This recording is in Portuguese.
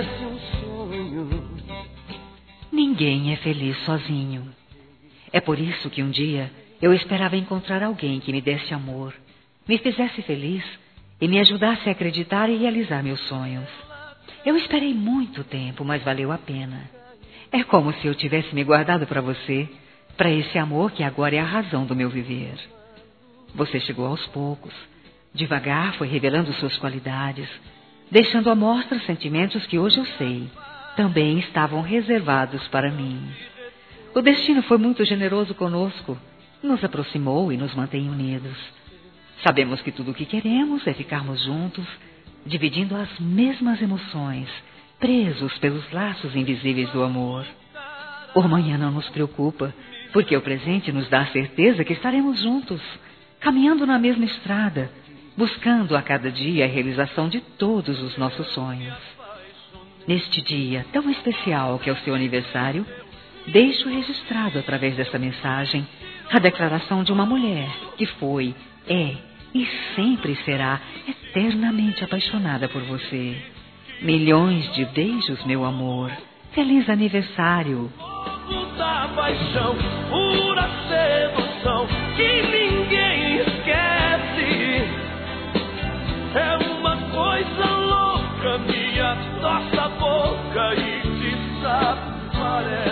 parece um sonho. Ninguém é feliz sozinho. É por isso que um dia eu esperava encontrar alguém que me desse amor, me fizesse feliz e me ajudasse a acreditar e realizar meus sonhos. Eu esperei muito tempo, mas valeu a pena. É como se eu tivesse me guardado para você, para esse amor que agora é a razão do meu viver. Você chegou aos poucos, devagar foi revelando suas qualidades, deixando à mostra sentimentos que hoje eu sei também estavam reservados para mim. O destino foi muito generoso conosco, nos aproximou e nos mantém unidos. Sabemos que tudo o que queremos é ficarmos juntos, dividindo as mesmas emoções, presos pelos laços invisíveis do amor. O amanhã não nos preocupa, porque o presente nos dá a certeza que estaremos juntos, caminhando na mesma estrada, buscando a cada dia a realização de todos os nossos sonhos. Neste dia tão especial que é o seu aniversário, deixo registrado através dessa mensagem a declaração de uma mulher que foi, é e sempre será eternamente apaixonada por você. Milhões de beijos, meu amor. Feliz aniversário. Da paixão, pura sedução que ninguém esquece. É uma coisa louca, minha nossa boca e desaparece.